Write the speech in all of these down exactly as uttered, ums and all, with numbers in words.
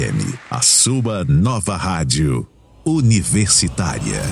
A sua nova rádio universitária.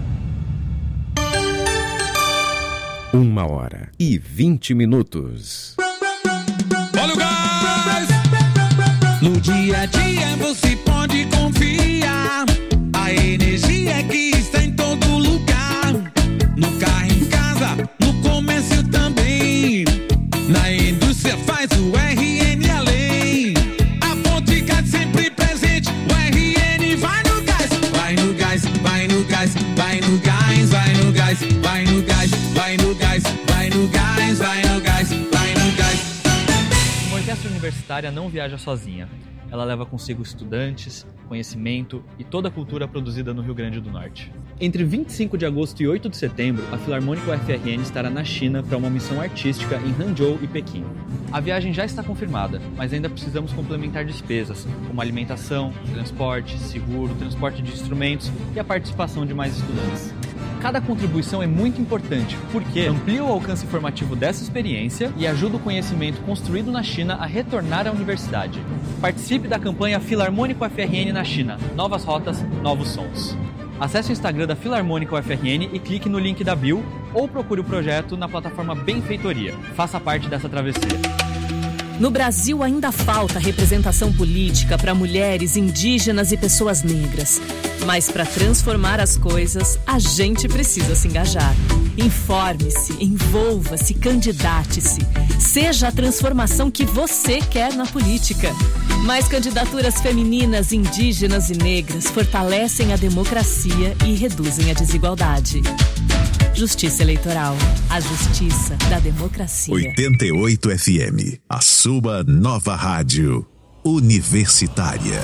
Uma hora e vinte minutos. Olha o gás! No dia a dia você pode confiar. A energia que está em todo lugar. No carro, em casa, no comércio também. Na indústria faz o R N além. A fonte gás sempre presente. O R N vai no gás. Vai no gás, vai no gás, vai no gás, vai no gás, vai no gás, vai no gás, vai no gás, vai no gás, vai no gás. Uma orquestra universitária não viaja sozinha. Ela leva consigo estudantes, conhecimento e toda a cultura produzida no Rio Grande do Norte. Entre vinte e cinco de agosto e oito de setembro, a Filarmônica U F R N estará na China para uma missão artística em Hangzhou e Pequim. A viagem já está confirmada, mas ainda precisamos complementar despesas, como alimentação, transporte, seguro, transporte de instrumentos e a participação de mais estudantes. Cada contribuição é muito importante, porque amplia o alcance formativo dessa experiência e ajuda o conhecimento construído na China a retornar à universidade. Participe da campanha Filarmônica U F R N na China. Novas rotas, novos sons. Acesse o Instagram da Filarmônica U F R N e clique no link da bio ou procure o projeto na plataforma Benfeitoria. Faça parte dessa travessia. No Brasil ainda falta representação política para mulheres, indígenas e pessoas negras. Mas para transformar as coisas, a gente precisa se engajar. Informe-se, envolva-se, candidate-se. Seja a transformação que você quer na política. Mais candidaturas femininas, indígenas e negras fortalecem a democracia e reduzem a desigualdade. Justiça Eleitoral. A justiça da democracia. oitenta e oito F M. A sua nova rádio universitária.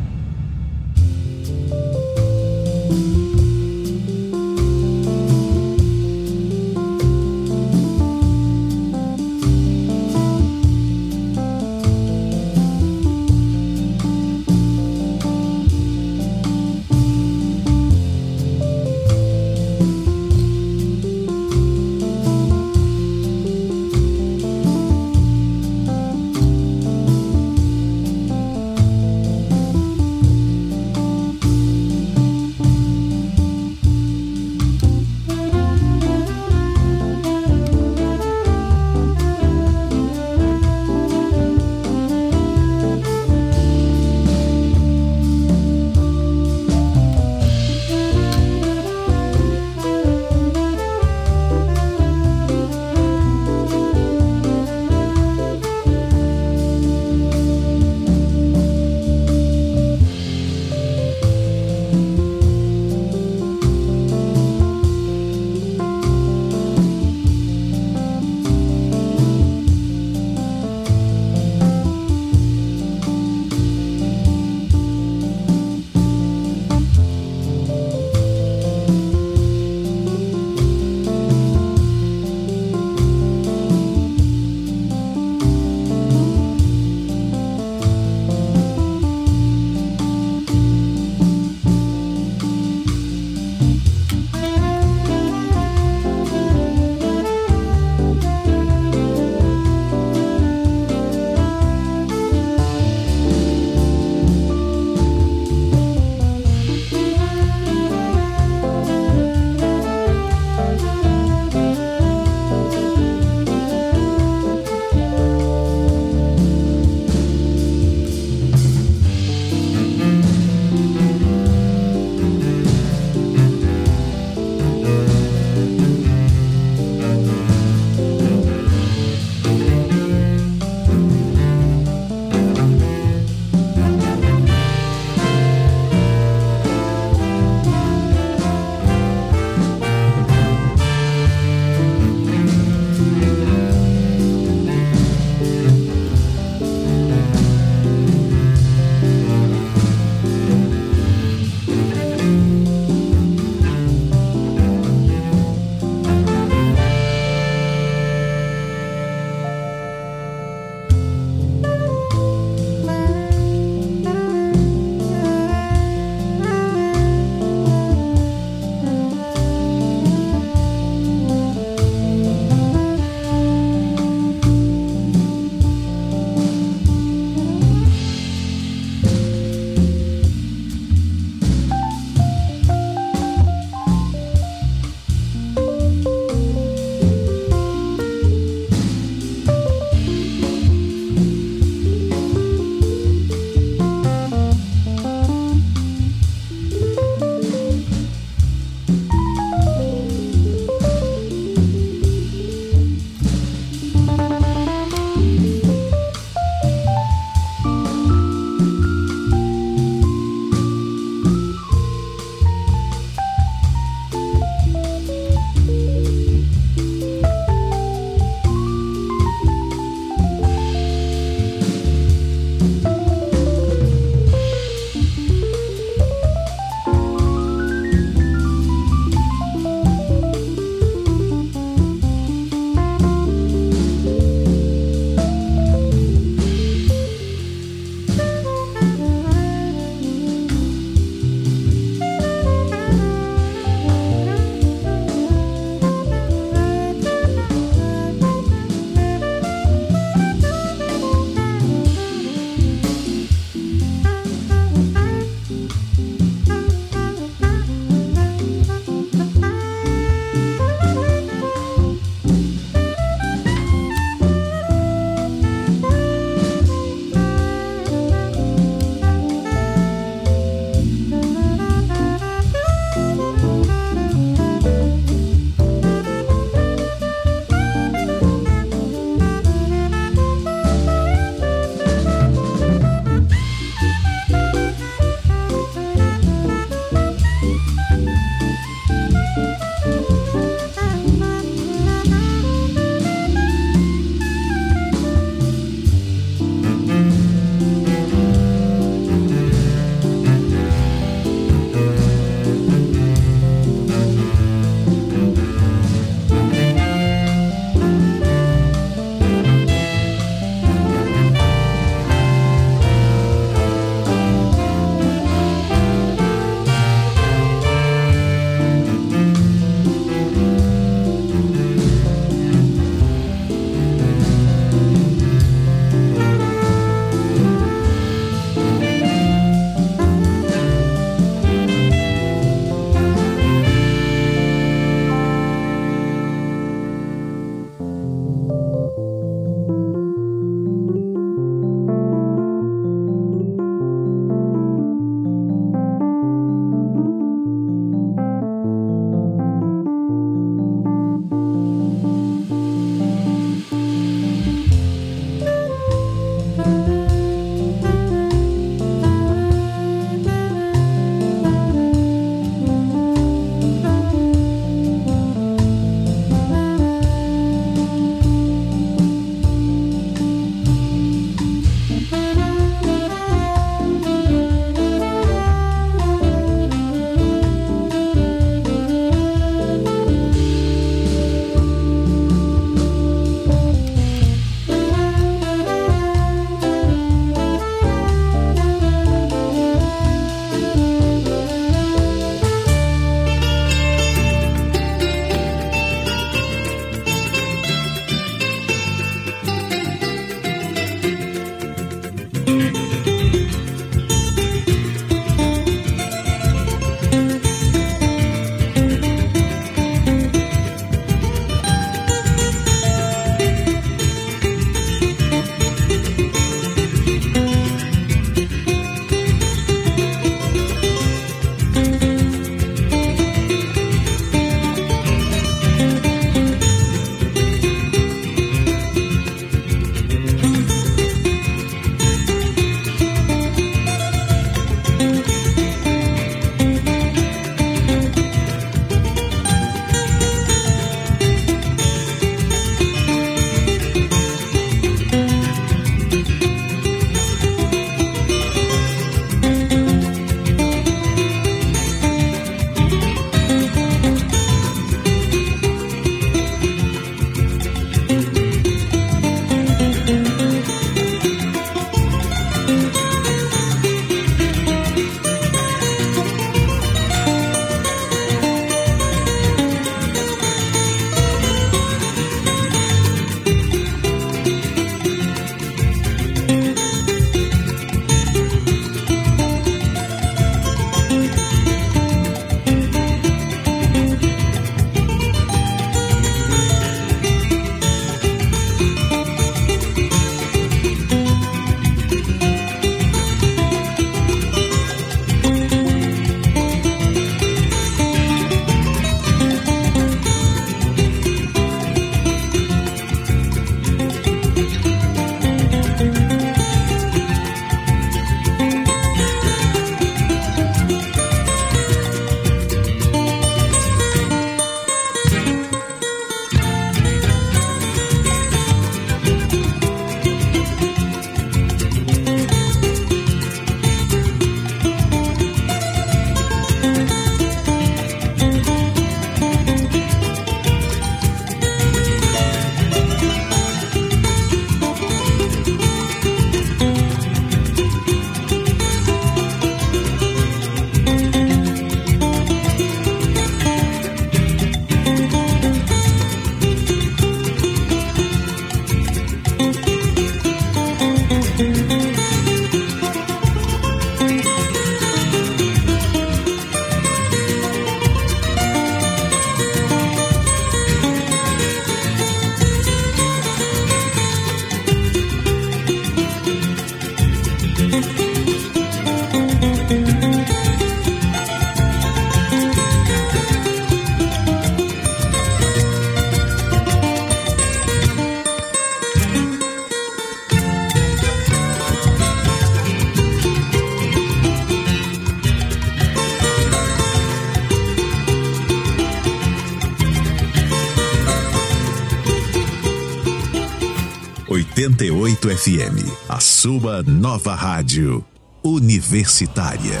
oitenta e oito F M, a sua nova rádio universitária.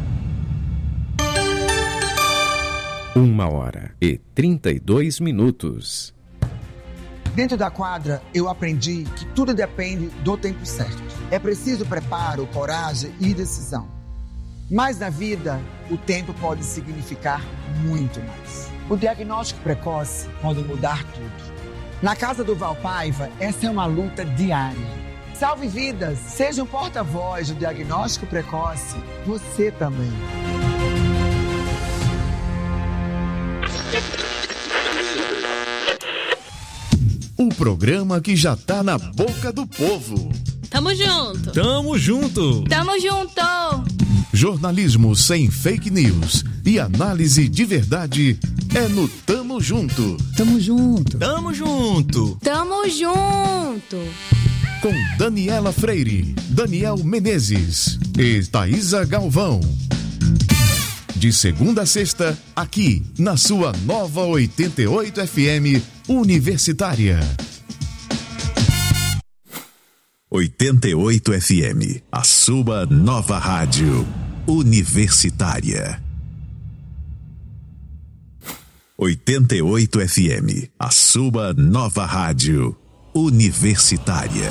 Uma hora e trinta e dois minutos. Dentro da quadra, eu aprendi que tudo depende do tempo certo. É preciso preparo, coragem e decisão. Mas na vida, o tempo pode significar muito mais. O diagnóstico precoce pode mudar tudo. Na casa do Valpaiva, essa é uma luta diária. Salve vidas, seja um porta-voz do diagnóstico precoce, você também. O programa que já tá na boca do povo. Tamo junto. Tamo junto. Tamo junto. Jornalismo sem fake news e análise de verdade é no Tamo Junto. Tamo junto. Tamo junto. Tamo junto. Com Daniela Freire, Daniel Menezes e Thaisa Galvão. De segunda a sexta, aqui na sua nova oitenta e oito F M Universitária. oitenta e oito F M, a sua nova rádio universitária. oitenta e oito F M, a sua nova rádio universitária.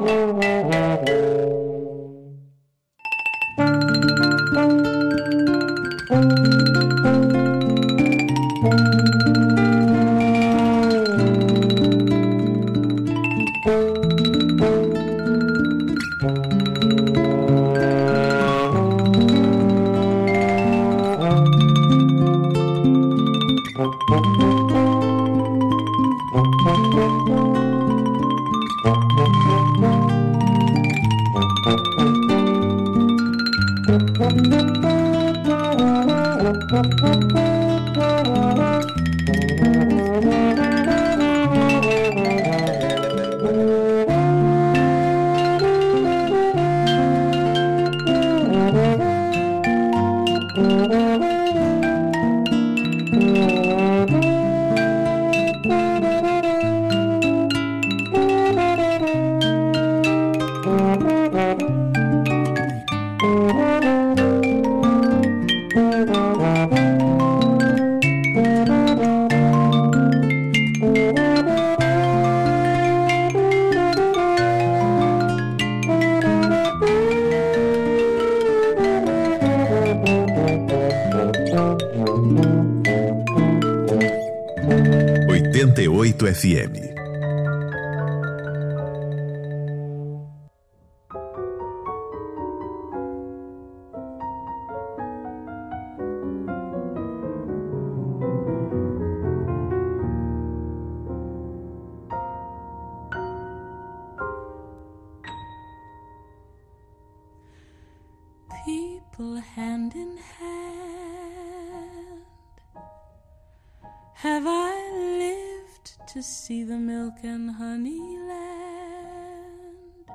oitenta e oito F M. People hand in hand, have I lived to see the milk and honey land,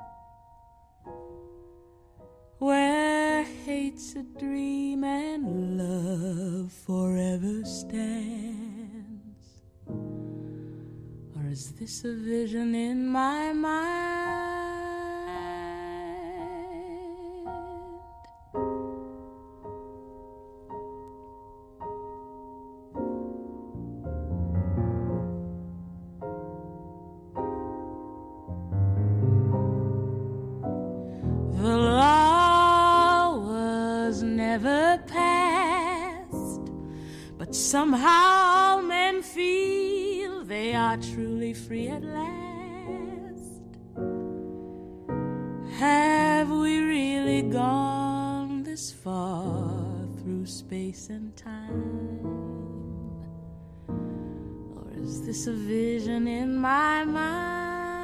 where hate's a dream and love forever stands? Or is this a vision in my mind? The law was never passed, but somehow men feel they are truly free at last. Have we really gone this far through space and time? Or is this a vision in my mind?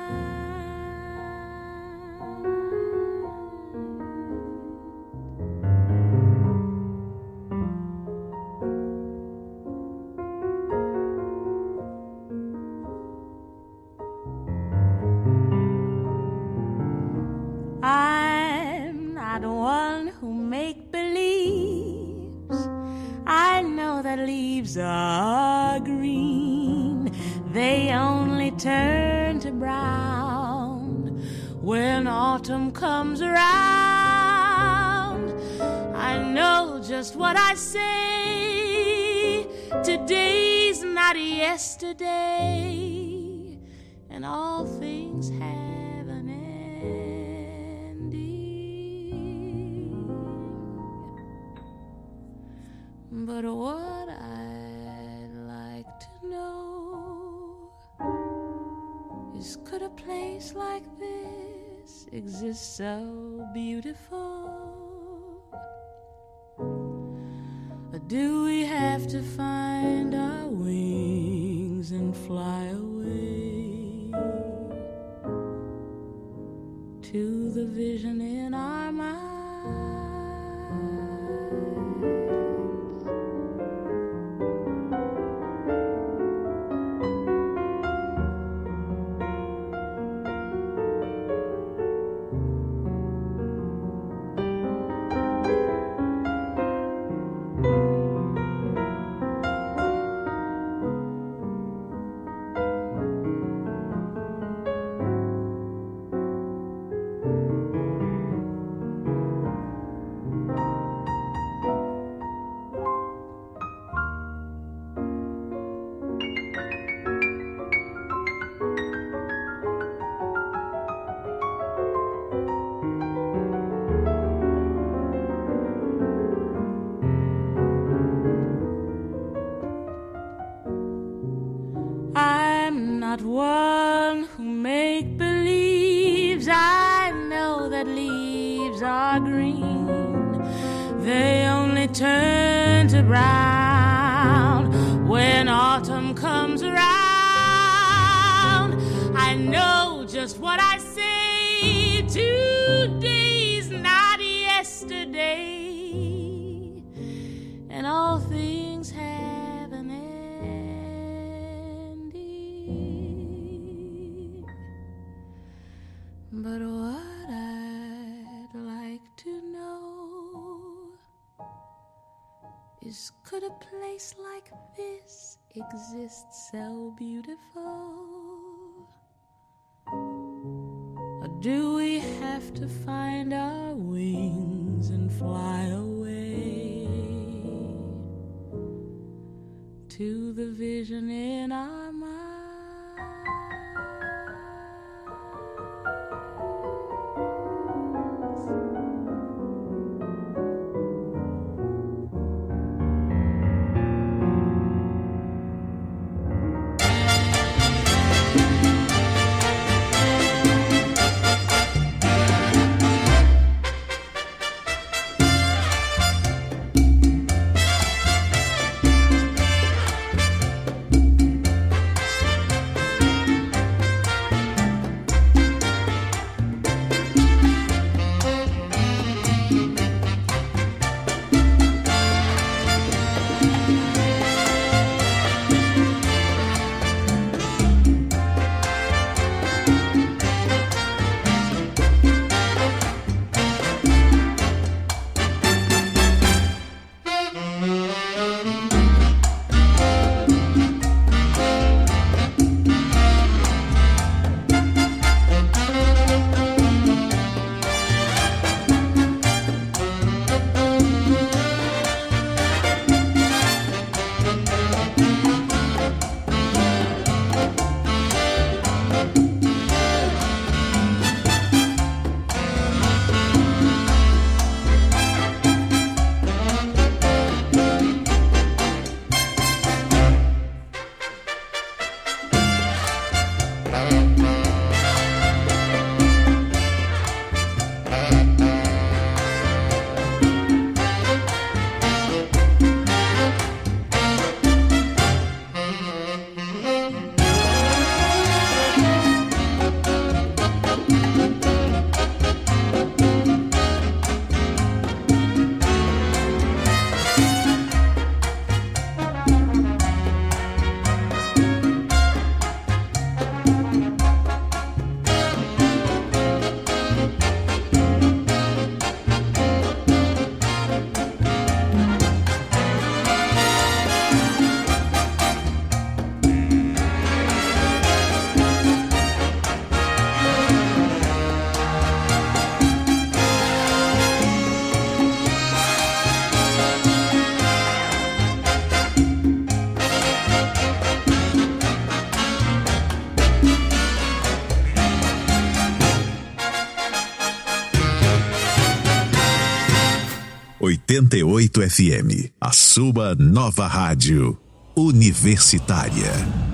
I'm not one who make believes. I know that leaves are green. They only turn to brown when autumn comes around. I know just what I say. Today's not yesterday, and all things have an ending. But what I'd like to know is, could a place like this exist so beautiful? Or do we have to find our wings and fly away to the vision in our minds? leaves are green, they only turn to brown when autumn comes around. I know just what I say, today's not yesterday, and all things have an ending. But what I'd like to know is, could a place like this exist so beautiful? Or do we have to find our wings and fly away to the vision in our minds? oitenta e oito F M, a sua nova rádio universitária.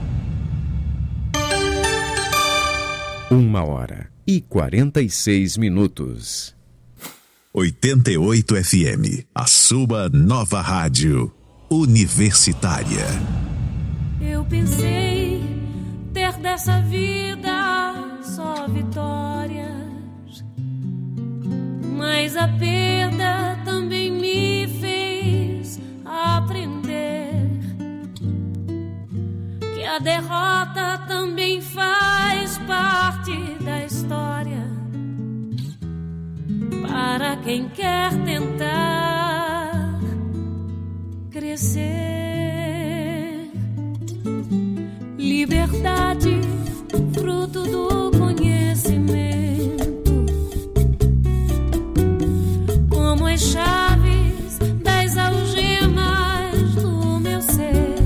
Uma hora e quarenta e seis minutos. oitenta e oito F M, a sua nova rádio universitária. Eu pensei ter dessa vida só vitórias, mas a perda também me fez aprender que a derrota também faz parte da história para quem quer tentar crescer. Liberdade, fruto do conhecimento, como as chaves das algemas do meu ser.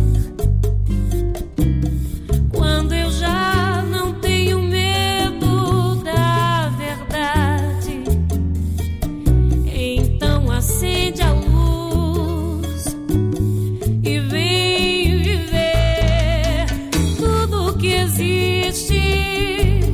Quando eu já não tenho medo da verdade, então acende a luz e vem viver tudo que existe.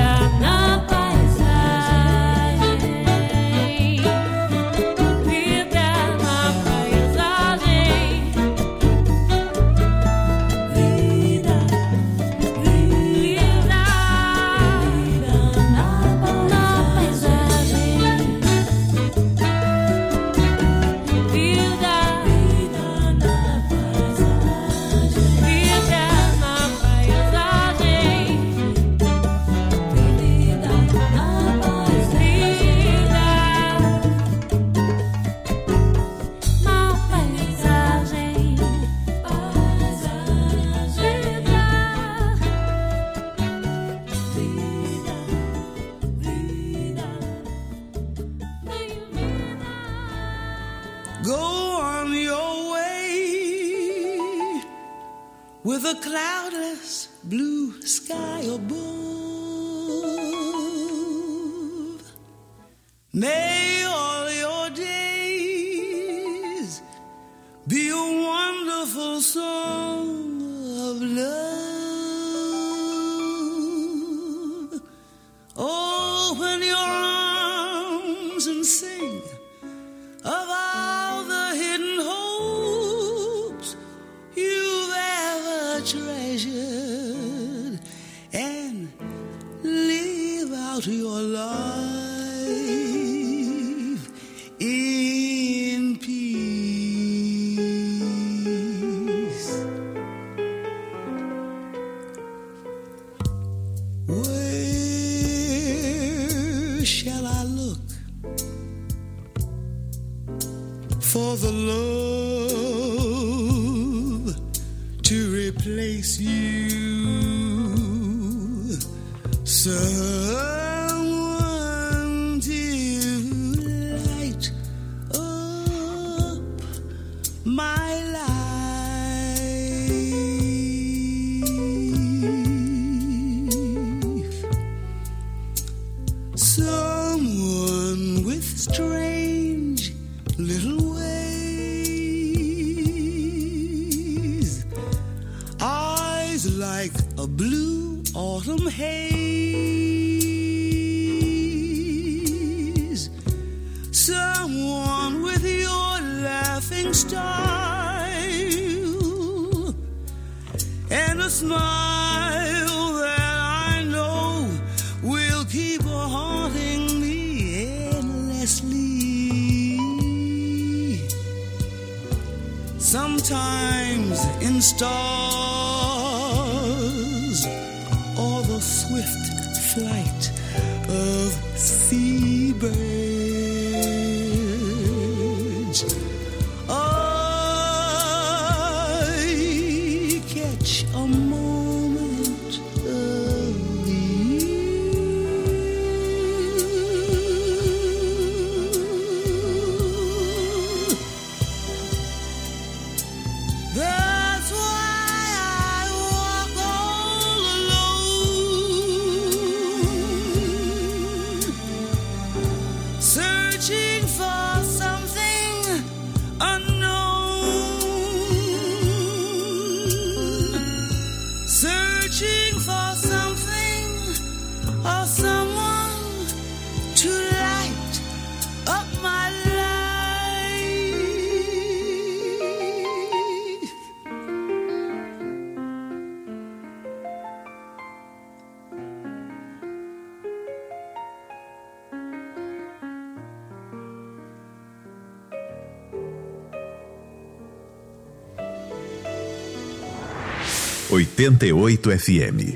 with a cloudless blue sky above. May all your days be a wonderful song of love. Open your arms and sing of all the hidden hopes you've ever treasured, and live out your life in peace. Where shall I look for the love to replace you? Someone to light up my life. Someone with strange little ways, eyes like a blue autumn haze. Someone with your laughing style and a smile that I know will keep haunting me endlessly. Sometimes in stars or the swift flight of seabirds, I catch a moment of you. That's why I walk all alone, searching for something unknown, searching for something or someone to light up my life. oitenta e oito F M.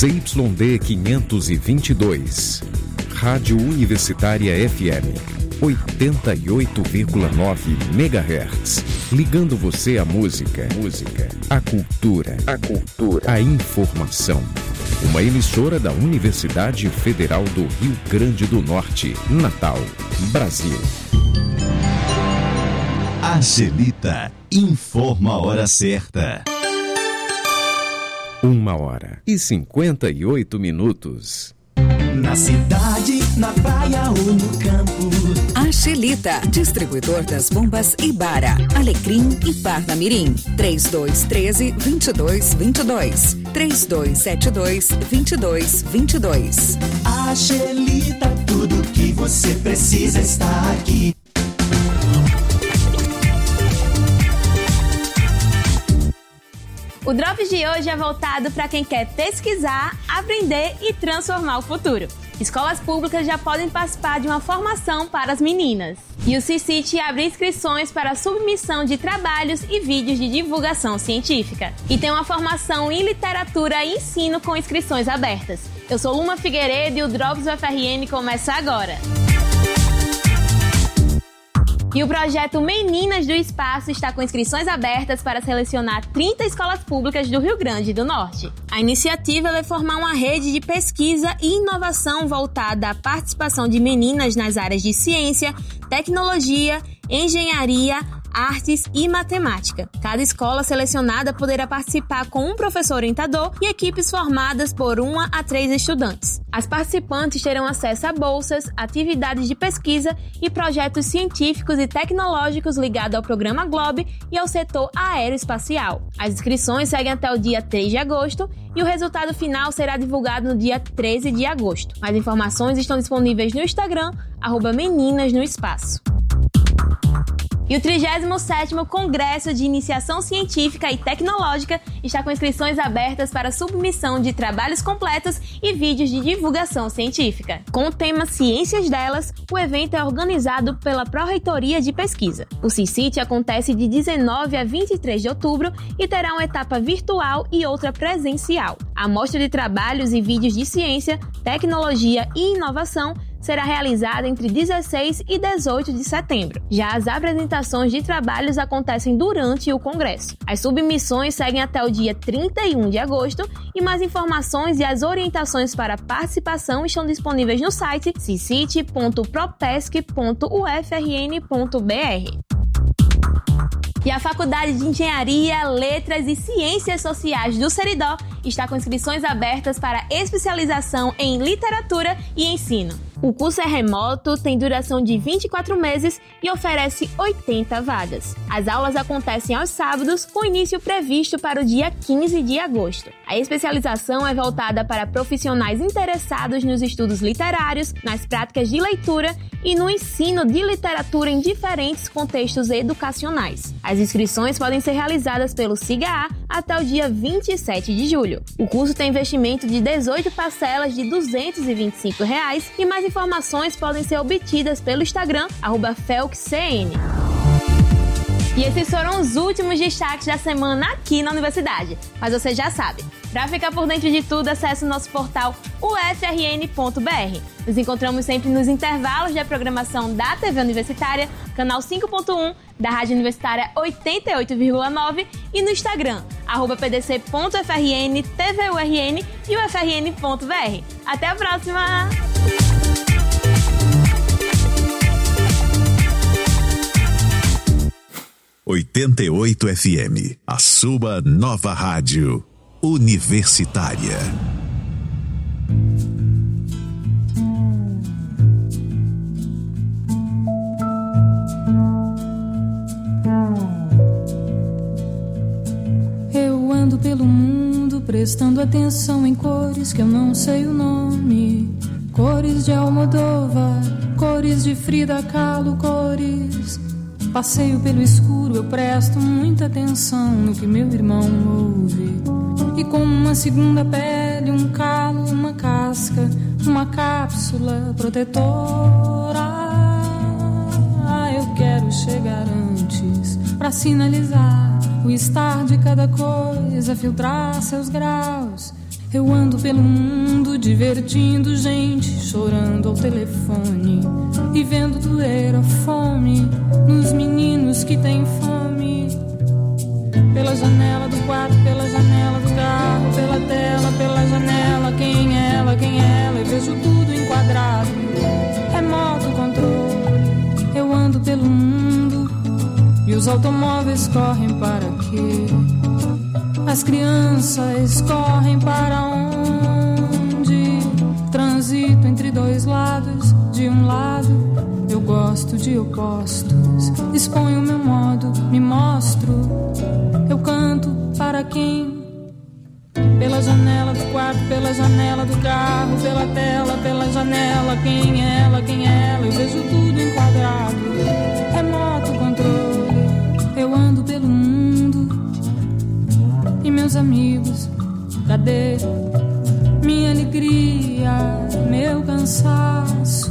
Z Y D quinhentos e vinte e dois. Rádio Universitária F M oitenta e oito vírgula nove megahertz. Ligando você à música, música, à cultura, a cultura, à informação. Uma emissora da Universidade Federal do Rio Grande do Norte, Natal, Brasil. Angelita informa a hora certa. Uma hora e cinquenta e oito minutos. Na cidade, na praia ou no campo. Angelita, distribuidor das bombas Ibara, Alecrim e Parnamirim. trinta e dois, treze, vinte e dois, vinte e dois. trinta e dois, setenta e dois, vinte e dois, vinte e dois. Angelita, tudo que você precisa está aqui. O Drops de hoje é voltado para quem quer pesquisar, aprender e transformar o futuro. Escolas públicas já podem participar de uma formação para as meninas. E o CICIT abre inscrições para a submissão de trabalhos e vídeos de divulgação científica. E tem uma formação em literatura e ensino com inscrições abertas. Eu sou Luma Figueiredo e o Drops U F R N começa agora. E o projeto Meninas do Espaço está com inscrições abertas para selecionar trinta escolas públicas do Rio Grande do Norte. A iniciativa vai formar uma rede de pesquisa e inovação voltada à participação de meninas nas áreas de ciência, tecnologia, engenharia, artes e matemática. Cada escola selecionada poderá participar com um professor orientador e equipes formadas por uma a três estudantes. As participantes terão acesso a bolsas, atividades de pesquisa e projetos científicos e tecnológicos ligados ao programa Globe e ao setor aeroespacial. As inscrições seguem até o dia três de agosto e o resultado final será divulgado no dia treze de agosto. Mais informações estão disponíveis no Instagram, arroba Meninas no Espaço. E o trigésimo sétimo Congresso de Iniciação Científica e Tecnológica está com inscrições abertas para submissão de trabalhos completos e vídeos de divulgação científica. Com o tema Ciências Delas, o evento é organizado pela Pró-Reitoria de Pesquisa. O CICIT acontece de dezenove a vinte e três de outubro e terá uma etapa virtual e outra presencial. A mostra de trabalhos e vídeos de ciência, tecnologia e inovação será realizada entre dezesseis e dezoito de setembro. Já as apresentações de trabalhos acontecem durante o Congresso. As submissões seguem até o dia trinta e um de agosto e mais informações e as orientações para participação estão disponíveis no site cicit ponto propesc ponto u f r n ponto b r. E a Faculdade de Engenharia, Letras e Ciências Sociais do Seridó está com inscrições abertas para especialização em literatura e ensino. O curso é remoto, tem duração de vinte e quatro meses e oferece oitenta vagas. As aulas acontecem aos sábados, com início previsto para o dia quinze de agosto. A especialização é voltada para profissionais interessados nos estudos literários, nas práticas de leitura e no ensino de literatura em diferentes contextos educacionais. As inscrições podem ser realizadas pelo SIGA A até o dia vinte e sete de julho. O curso tem investimento de dezoito parcelas de duzentos e vinte e cinco reais e mais informações podem ser obtidas pelo Instagram, arroba felxcn. E esses foram os últimos destaques da semana aqui na universidade. Mas você já sabe, para ficar por dentro de tudo, acesse o nosso portal u f r n ponto b r. Nos encontramos sempre nos intervalos da programação da T V Universitária, canal cinco ponto um, da Rádio Universitária oitenta e oito vírgula nove e no Instagram, arroba p d c ponto f r n, t v u r n e u f r n ponto b r. Até a próxima! oitenta e oito F M, a sua nova rádio universitária. Eu ando pelo mundo prestando atenção em cores que eu não sei o nome. Cores de Almodóvar, cores de Frida Kahlo, cores... Passeio pelo escuro, eu presto muita atenção no que meu irmão ouve. E como uma segunda pele, um calo, uma casca, uma cápsula protetora, eu quero chegar antes pra sinalizar o estar de cada coisa, filtrar seus graus. Eu ando pelo mundo divertindo gente, chorando ao telefone e vendo doer a fome nos meninos que têm fome. Pela janela do quarto, pela janela do carro, pela tela, pela janela, quem é ela, quem é ela, eu vejo tudo enquadrado, remoto controle. Eu ando pelo mundo e os automóveis correm para quê? As crianças correm para onde? Transito entre dois lados. De um lado, eu gosto de opostos. Exponho meu modo, me mostro. Eu canto para quem? Pela janela do quarto, pela janela do carro, pela tela, pela janela. Quem é ela, quem é ela? Eu vejo tudo enquadrado. Remoto controle. Eu ando pelo mundo. E meus amigos, cadê minha alegria, meu cansaço,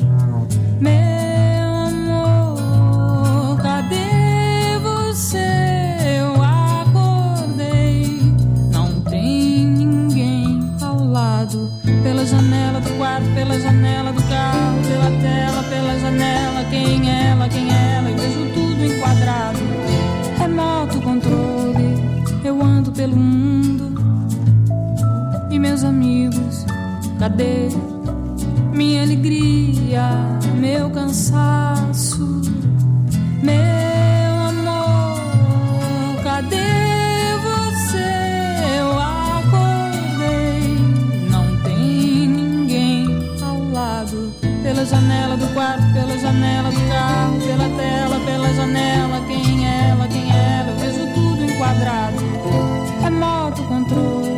meu amor? Cadê você? Eu acordei, não tem ninguém ao lado. Pela janela do quarto, pela janela do carro, pela tela, pela janela. Quem é ela, quem é ela? Eu vejo tudo enquadrado. Remoto controle. Eu ando pelo mundo. E meus amigos, cadê minha alegria, meu cansaço, meu amor? Cadê você? Eu acordei, não tem ninguém ao lado. Pela janela do quarto, pela janela do carro, pela tela, pela janela. Quem é ela, quem é ela? Eu vejo tudo enquadrado. Remoto controle.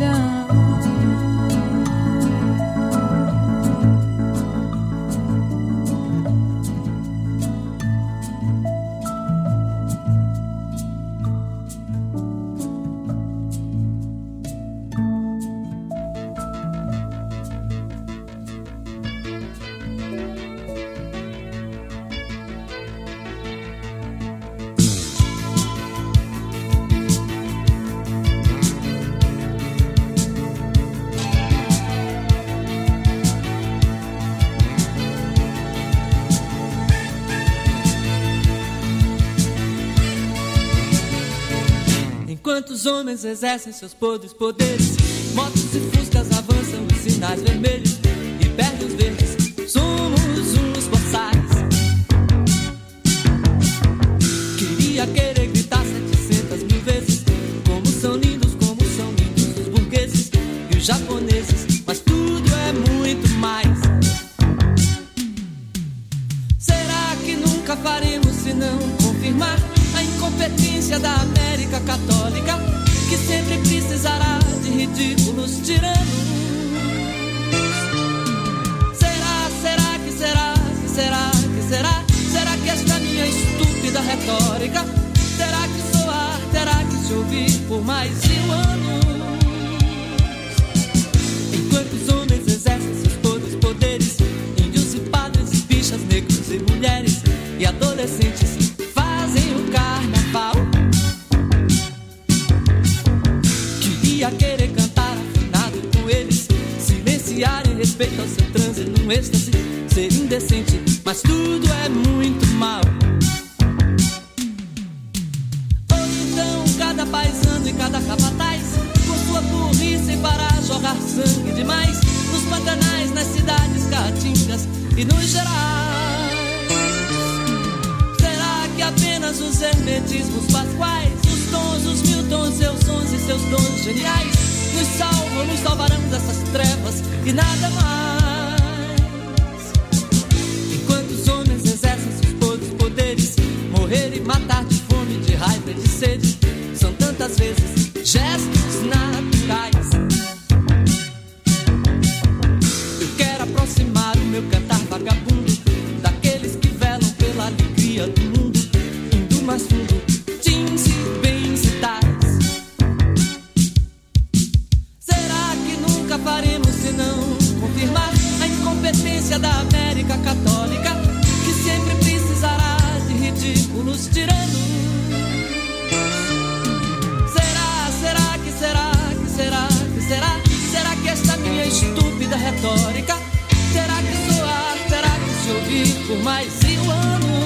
Os homens exercem seus podres poderes. Motos e fuscas avançam os sinais vermelhos e perdem os verdes. Somos uns boçais. Queria querer gritar setecentas mil vezes como são lindos, como são lindos os burgueses e os japoneses, mas tudo é muito mais. Será que nunca faremos se não confirmar a incompetência da América Católica, que sempre precisará de ridículos tiranos? Será, será que será, que será, que será? Será que esta minha estúpida retórica terá que soar, terá que se ouvir por mais mil anos? Enquanto os homens exercem seus podres poderes, índios e padres e bichas, negros e mulheres e adolescentes fazem o carnaval. Queria querer cantar afinado com eles, silenciar em respeito ao seu transe num êxtase, ser indecente, mas tudo é muito mal. Ou então cada paisano e cada capataz, com sua burrice para jorrar sangue demais nos pantanais, nas cidades caatingas e nos gerais. Será que apenas os hermetismos pasquais, os tons, os mil tons, seus sons e seus dons geniais nos salvam, nos salvarão dessas trevas e nada mais? Enquanto os homens exercem seus podres poderes, morrer e matar de fome, de raiva e de sede são tantas vezes gestos naturais. Eu quero aproximar o meu cantar vagabundo daqueles que velam pela alegria do mundo, indo mais fundo, jeans e bens e tais. Será que nunca faremos senão confirmar a incompetência da América Católica, que sempre precisará de ridículos tiranos? Será, será que será, que será, que será? retórica. Terá que soar, terá que se ouvir por mais mil anos.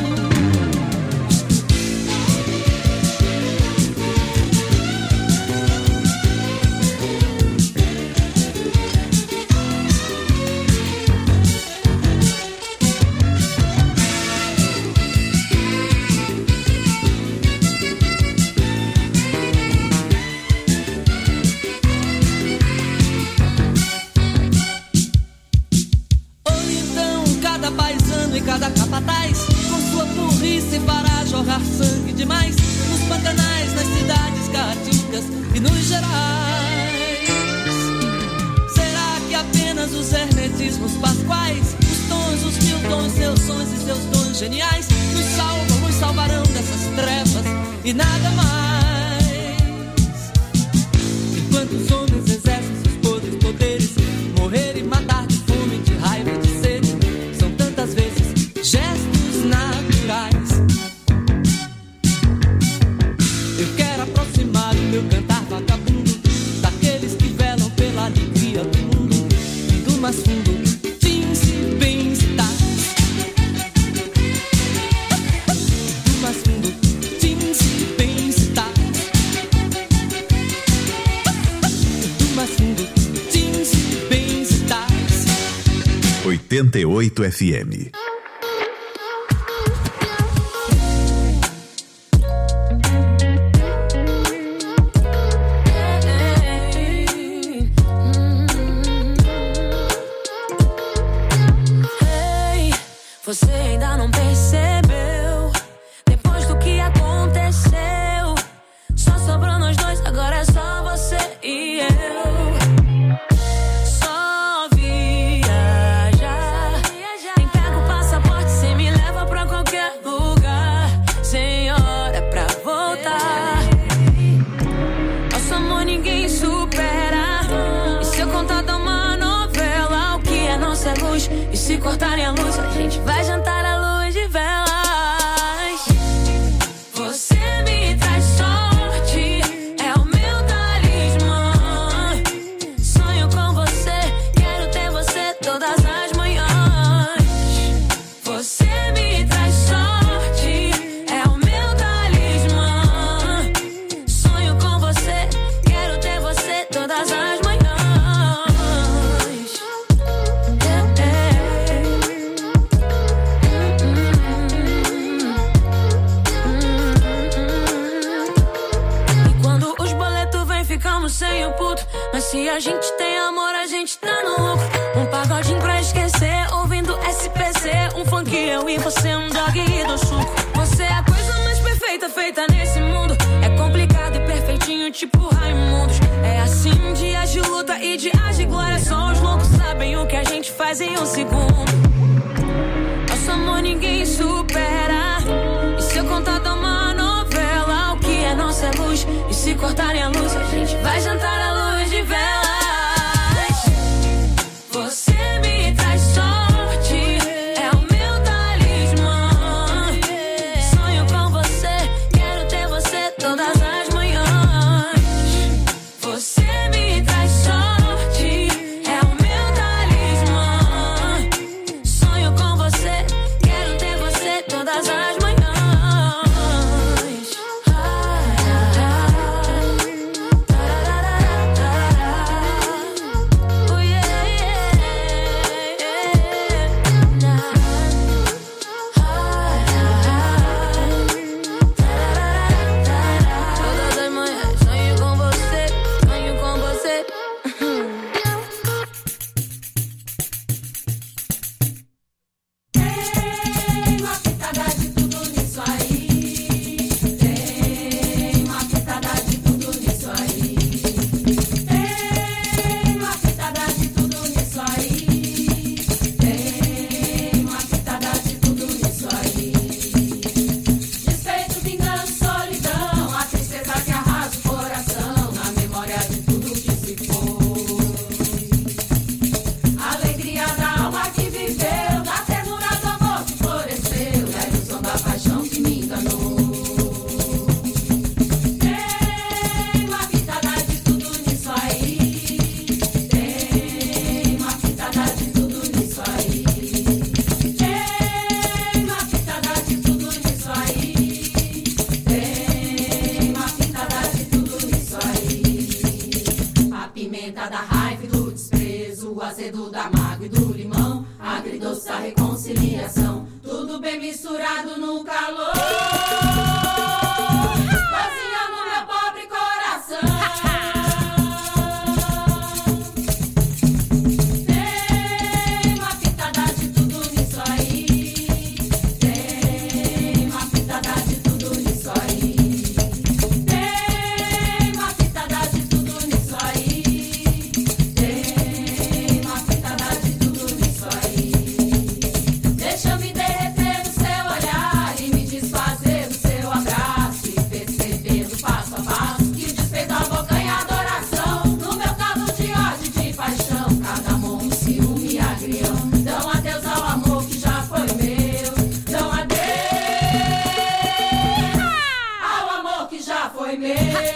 Cada capataz, com sua burrice, fará jorrar sangue demais nos pantanais, nas cidades caatingas e nos gerais. Será que apenas os hermetismos pasquais, os tons, os mil tons, seus sons e seus dons geniais, nos salvam, nos salvarão dessas trevas e nada mais? Enquanto os homens exercem seus podres poderes, morrer e matar de fome, de raiva e de sede, são tantas vezes gestos naturais. Eu quero aproximar o meu cantar vagabundo daqueles que velam pela alegria do mundo, do mais fundo, jeans e bens e tais. Do mais fundo, jeans e bens e tais. Do mais fundo, jeans e bens e tais. oitenta e oito F M. Você ainda não percebeu? Depois do que aconteceu, só sobrou nós dois, agora é só você e eu. Só viajar. Nem pega o passaporte, cê me leva pra qualquer lugar, sem hora pra voltar. Nosso amor ninguém supera. E se eu contar de uma novela, o que é nossa luz? E se cortarem a luz, a gente vai jantar à luz de velas. Você me traz sorte, é o meu talismã. Sonho com você, quero ter você todas as manhãs. Você me traz sorte, é o meu talismã. Sonho com você, quero ter você todas as manhãs. Ficamos sem o puto, mas se a gente tem amor, a gente tá no lucro. Um pagodinho pra esquecer, ouvindo S P C, um funk eu e você, um dog e do suco. Você é a coisa mais perfeita feita nesse mundo. É complicado e perfeitinho, tipo Raimundos. É assim, dias de luta e dias de glória. Só os loucos sabem o que a gente faz em um segundo. Nosso amor ninguém supera. E se eu contar de uma novela, o que é nossa luz? E se cortarem a luz, a gente vai jantar à luz de velas. Você me traz sorte, é o meu talismã. Sonho com você, quero ter você todas as manhãs. Você me traz sorte, é o meu talismã. Sonho com você, quero ter você todas as manhãs. Ah, ah, ah, ah. misturado no calor. Cozinhando meu pobre coração. Tem uma pitada de tudo nisso aí. Tem uma pitada de tudo nisso aí. Tem uma pitada de tudo nisso aí. Tem uma pitada de tudo nisso aí. Deixa-me derreter no seu olhar e me desfazer do seu abraço e perceber do passo a passo que o despeito, abocanha a adoração. No meu caldo de ódio e de paixão, cada amor, um ciúme e agrião. Dão adeus ao amor que já foi meu. Dão adeus ao amor que já foi meu.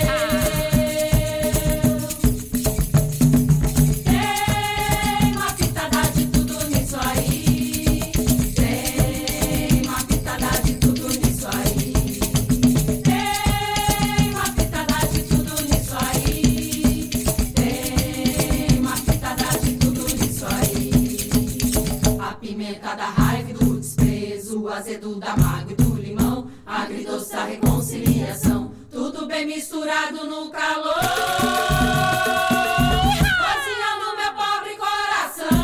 Tem uma pitada de tudo nisso aí. Tem uma pitada de tudo nisso aí. Tem uma pitada de tudo nisso aí. Tem uma pitada de tudo nisso aí. A pimenta da raiva e do desprezo, o azedo da mágoa e do limão, agridoce da reconciliação, tudo bem misturado no calor. Cozinhando meu pobre coração.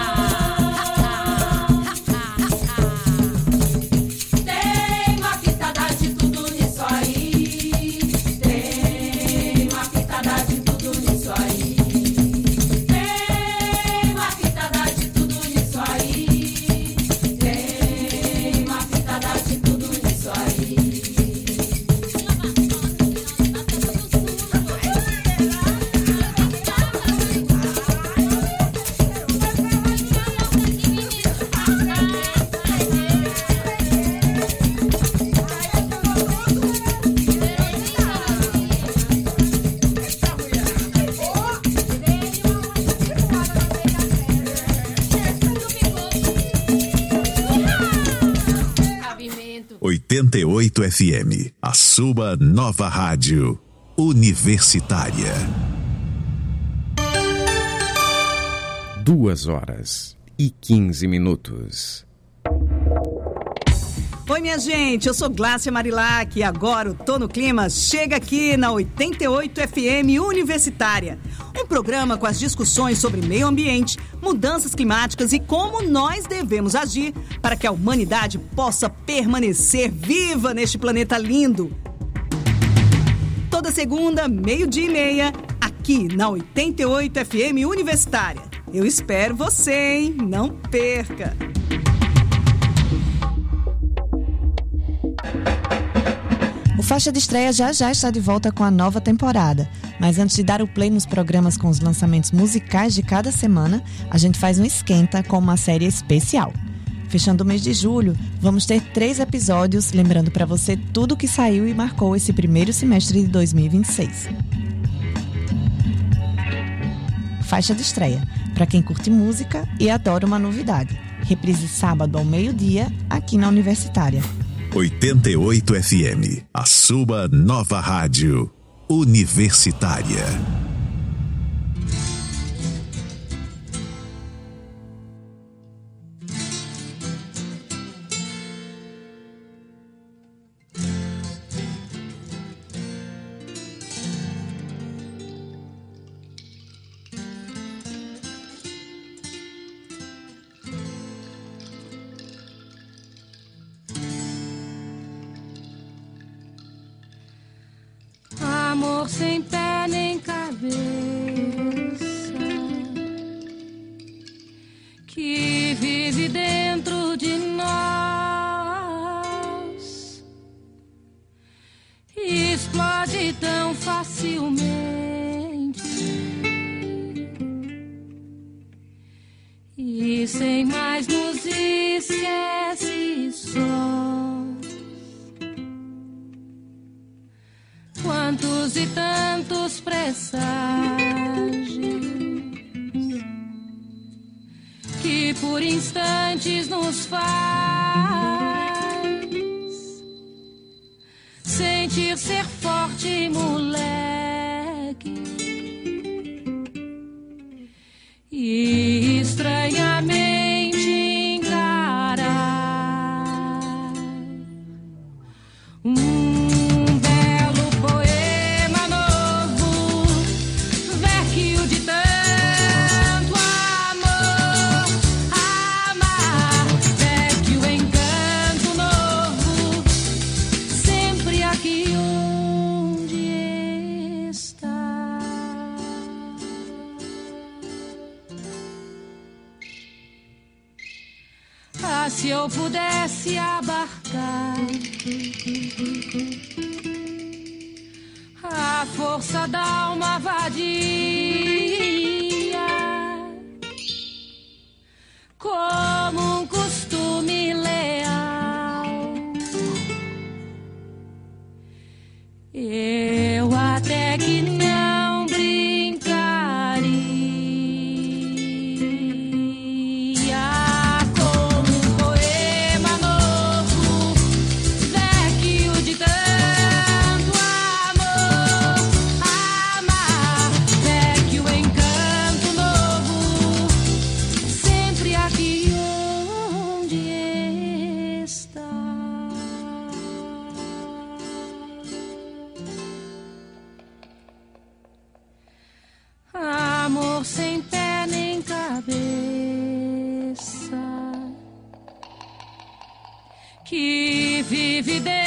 Tem uma pitada de tudo nisso aí. Tem uma pitada de tudo nisso aí. Tem uma pitada de tudo nisso aí. Tem uma pitada de tudo nisso aí. oitenta e oito F M, a sua nova rádio universitária. Duas horas e quinze minutos. Oi, minha gente, eu sou Glácia Marilac e agora o Tô no Clima chega aqui na oitenta e oito F M Universitária. Um programa com as discussões sobre meio ambiente, mudanças climáticas e como nós devemos agir para que a humanidade possa permanecer viva neste planeta lindo. Toda segunda, meio-dia e meia, aqui na oitenta e oito F M Universitária. Eu espero você, hein? Não perca! O Faixa de Estreia já já está de volta com a nova temporada. Mas antes de dar o play nos programas com os lançamentos musicais de cada semana, a gente faz um esquenta com uma série especial. Fechando o mês de julho, vamos ter três episódios, lembrando para você tudo que saiu e marcou esse primeiro semestre de dois mil e vinte e seis. Faixa de Estreia, para quem curte música e adora uma novidade. Reprise sábado ao meio-dia, aqui na Universitária. oitenta e oito F M, a sua nova rádio universitária. Amor sem pé nem cabeça, que vive dentro de nós, explode tão facilmente e sem mais nos esquece só. Quantos e tantos presságios que por instantes nos faz sentir ser forte, moleque, e estranhamente encarar se eu pudesse abarcar a força da alma vadia, como um costume leal, eu até que não brincaria, como um poema novo, vecchio de tanto amor, amar, vecchio encanto novo, sempre aqui onde está. Amor sem pé nem cabeça, que vive dentro